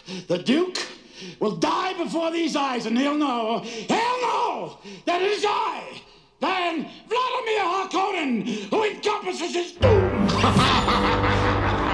The Duke will die before these eyes, and he'll know that it is I, then Vladimir Harkonnen, who encompasses his doom.